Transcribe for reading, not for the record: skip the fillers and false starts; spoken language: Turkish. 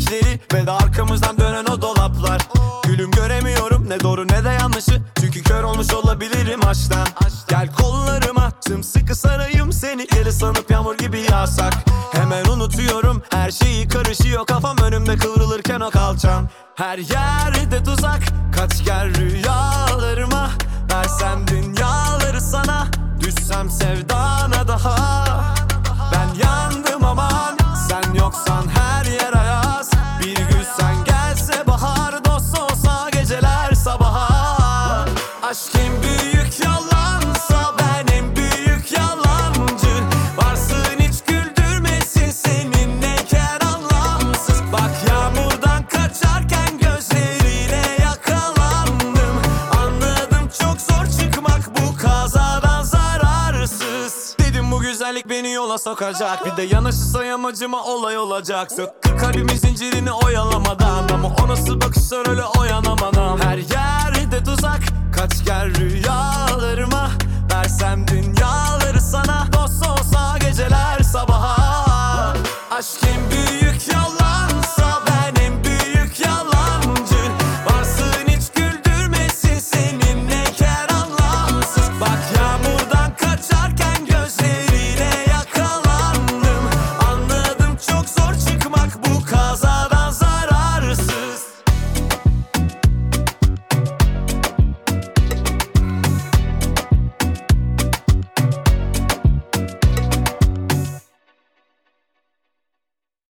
izleri ve de arkamızdan dönen o dolaplar. Gülüm göremiyorum ne doğru ne de yanlışı, çünkü kör olmuş olabilirim aşktan. Gel kollarıma sımsıkı sarayım seni, deli sanıp yağmur gibi yağsak. Hemen unutuyorum her şeyi, karışıyor kafam önümde kıvrılırken o kalçam. Her yerde tuzak, kaç gel rüyalarıma. Versem dünyaları sana, düşsem sevdana daha. Ben yandım aman, sen yoksan her yer ayaz. Bir gün sen gelse bahar, dost olsa geceler sabaha. Aşk en büyük yalansa ben en büyük yalancı. Varsın hiç güldürmesin seninleyken anlamsız. Bak yağmurdan kaçarken gözlerine yakalandım. Anladım çok zor çıkmak bu kazadan zararsız. Dedim bu güzellik beni yola sokacak, bir de yanaşırsa yamacıma olay olacak. Söktür kalbimin zincirini oyalamadan, ama o nasıl bakışlar öyle oyanamadan. Her yerde tuzak, kaç gel rüyalarıma. Versem dünyaları sana, dost olsa geceler sabaha.